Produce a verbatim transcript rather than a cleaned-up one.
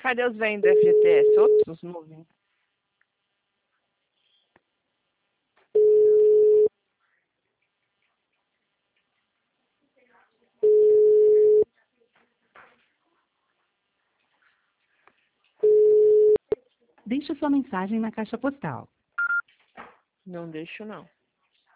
Cadê os velhos do F G T S? Outros movem. Deixe sua mensagem na caixa postal. Não deixo, não.